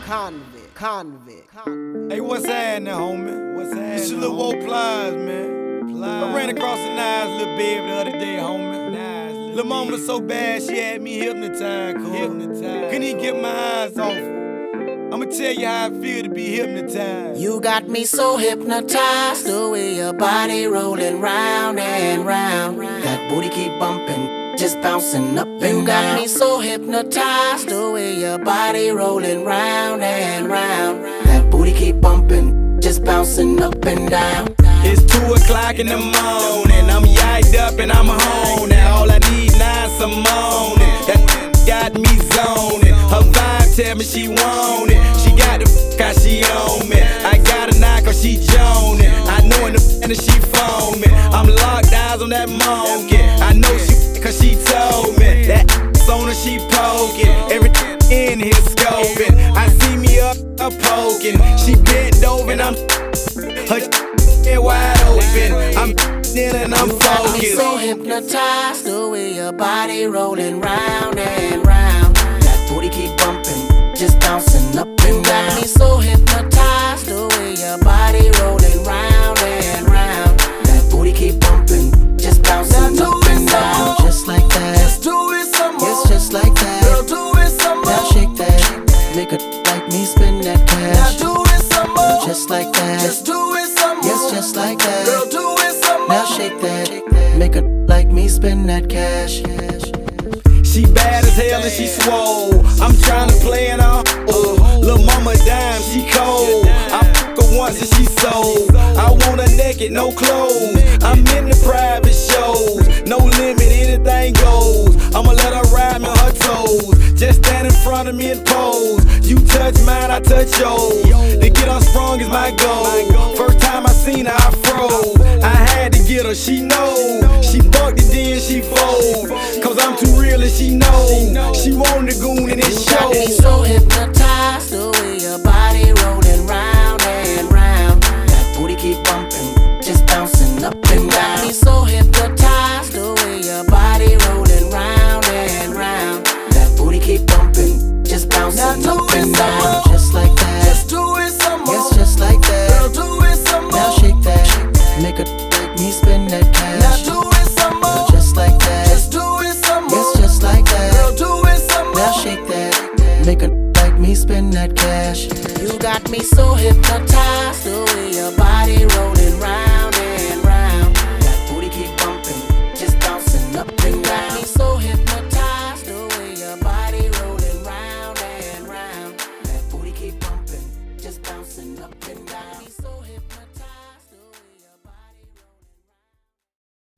Convict. Hey, what's happening, homie? What's happening? It's your little old Plies, man. I ran across a nice little baby the other day, homie. Lil' mama so bad, she had me hypnotized, Couldn't even get my eyes off her. I'ma tell you how I feel to be hypnotized. You got me so hypnotized, the way your body rolling round and round. That booty keep bumping, just bouncing up and down. You got me so hypnotized, the way your body rolling round and round. That booty keep bumping, just bouncing up and down. It's 2 o'clock in the morning, I'm yiked up and I'm home. Now all I need now is some moaning. That got me zoning. Her vibe tell me she want it. She got the how she on me. I got a knock cause she joning. I know in the and she phone me. I'm locked eyes on that monkey. I know she cause she told me. That on her she poking. Everything in here scoping. I see me up poking. She bent over and I'm her wide open. I'm and I'm focused. I'm so hypnotized, the way your body rolling round and round. That booty keep bumping, just bouncing up and down. Got me so hypnotized, the way your body rolling round and round. That booty keep bumping, just bouncing up and down. Just like that, just do it some more. Yes, just like that. Girl, do it some more. Now shake that, make it like me spend that cash. Now do it some more. Just like that, just do it some more. yes, just like that. Girl, do it some more. Now shake that, make it like me spend that cash. She bad as hell and she swole. I'm tryna play it off. Lil' mama dime, she cold. I fuck her once and she sold. I want her naked, no clothes. I'm in the private shows. No limit, anything goes. I'ma let her ride me on her toes. Just stand in front of me and pose. You touch mine, I touch yours. To get unsprung is my goal. First time I seen her, I froze. I had to get her, she know. She fucked it, then she fold. Cause I'm too real and she know. She wanted the goon and it You got me shows. so hypnotized, the way your body rolling round and round. That booty keep bumping, just bouncing up and down. Got me so hypnotized, the way your body rolling round and round. That booty keep bumping, just bouncing Now up do it and some down. more. Just like that, Just do it some more. yes, just like that. Girl, do it some more. Now shake that, make it like me spend that cash. Now do it some more. Just like that, Just do it some more. yes, just like that. Girl, do it some more. Now shake that, make it like me spend that cash. You got me so hypnotized, the way your body rolling round and round. That booty keep bumping, just bouncing up and down. Got me so hypnotized, the way your body rolling round and round. That booty keep bumping, just bouncing up and down.